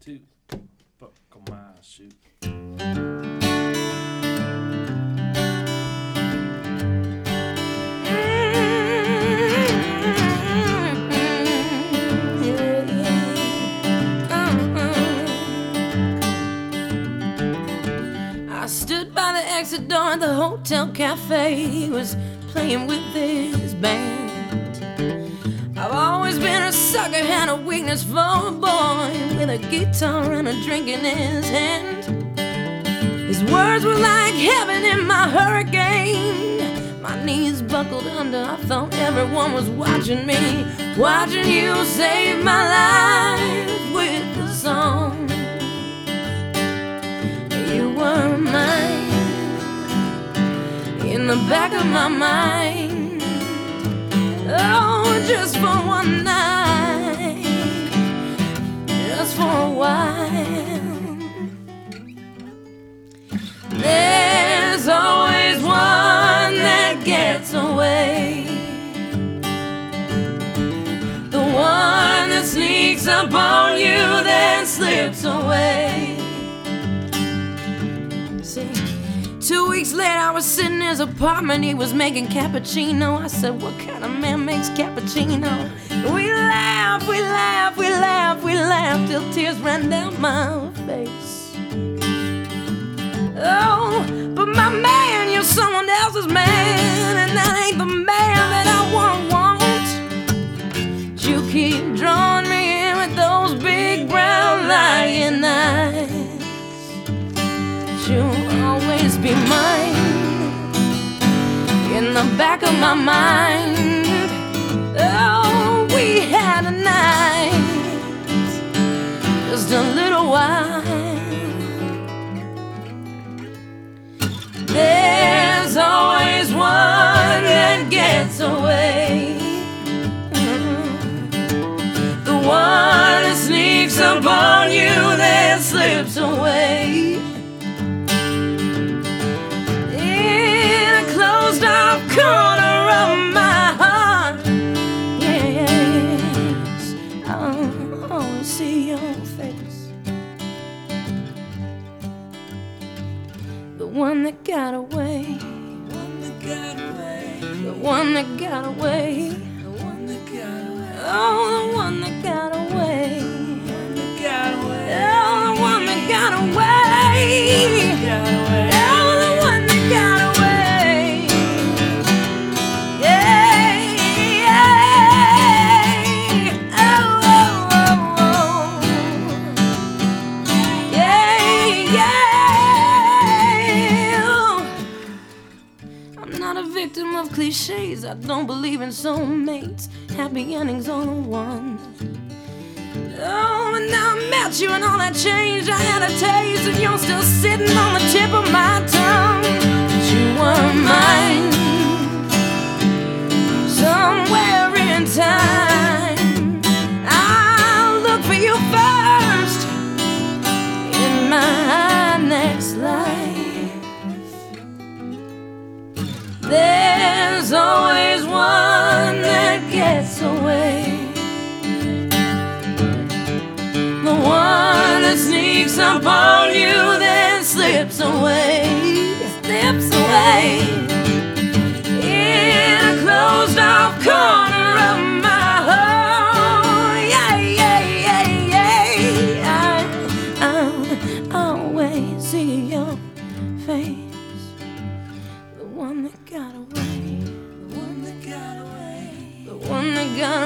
2, buckle my shoe. I stood by the exit door at the hotel cafe. He was playing with his band. I've always been a sucker, had a weakness for a boy with a guitar and a drink in his hand. His words were like heaven in my hurricane. My knees buckled under, I thought everyone was watching me, watching you save my life with a song. You were mine, in the back of my mind. Oh, just for one night, just for a while. There's always one that gets away, the one that sneaks up on you then slips away. See, 2 weeks later I was sitting in his apartment, he was making cappuccino. I said, what kind of man makes cappuccino? We laughed, we laughed, we laughed, we laughed till tears ran down my face. Oh, but my man, you're someone else's man, and that ain't the man that I want. You keep drawing me in with those big brown lion eyes. You'll always be mine, in the back of my mind. Oh, we had a night, just a little while. There's always one that gets away, the one that sneaks up on you then slips away. Off corner of my heart, yes, I'll always see your face. The one that got away, the one that got away, the one that got away, the one that got away. Oh, the one that got away, the one that got away. Oh, the one that got away, got away. Oh, the one that got away. Victim of cliches, I don't believe in soulmates, happy endings all in one. Oh, and now I met you and all that changed. I had a taste and you're still sitting on the tip of my tongue. But you were mine, somewhere in time. I'll look for you first in my next life. There's always one that gets away, the one that sneaks up on you then slips away, slips away, in a closed off corner of my heart. Yeah, yeah, yeah, yeah. I'll always see your face. The one that got away, the one that got away, the one that got